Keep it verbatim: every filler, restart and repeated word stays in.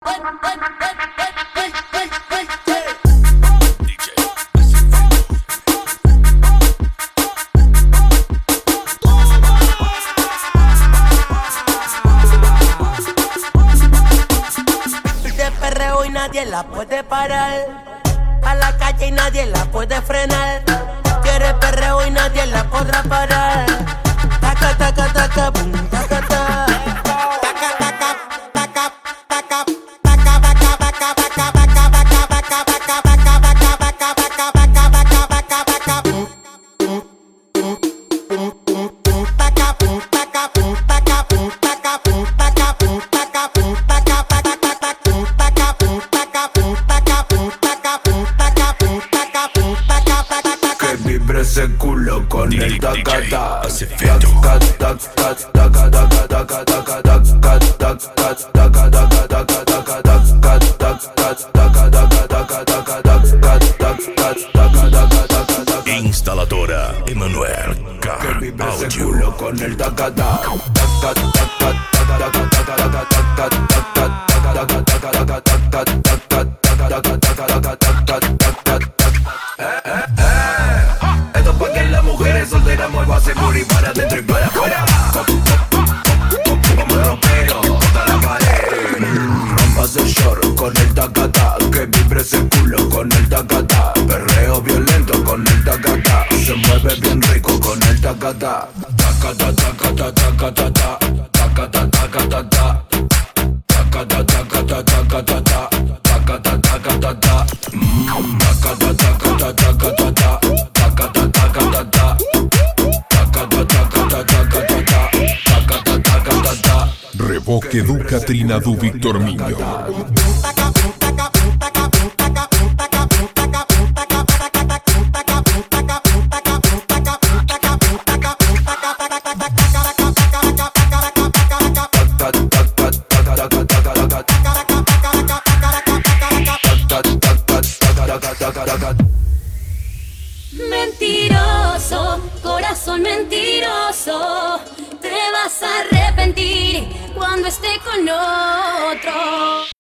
Perreo y nadie la puede parar. A la calle y nadie la puede frenar. Quiere perreo y nadie la podrá parar. Taca, taca, taca, boom, taca, taca. Taca, taca, taca, taca, taca, taca, taca, taca, taca, taca, taca, taca, taca, taca, taca, taca, taca, taca, taca, boom, boom, boom, boom, boom, boom, taca, boom, taca, boom, taca, boom, taca, boom, taca, boom, taca, boom, taca, taca, taca, boom, taca, boom, taca, boom, taca, boom, taca, boom, taca, boom, taca, boom, taca, taca, taca. Que vibre ese culo con el tacata. Instaladora Emanuel Car Que vibre ese Audio. culo con el tacata. Esto pa' que las mujeres solteras muevan seguro y para adentro y para afuera. Como rompero, contra la pared. Rompas el short con el tacata. Que vibre ese culo con el tacata. Perreo violento con el tacata. Se mueve bien rico con el tacata. Tacata, tacata, tacata, tacata, tacata, tacata, tacata, tacata, tacata, tacata, tacata, mm, tacata, tacata, tacata, tacata, tacata, tacata, tacata, tacata, tacata, tacata. Revoque du Catrina du Víctor Miño. Mentiroso, corazón mentiroso, te vas a arrepentir cuando esté con otro.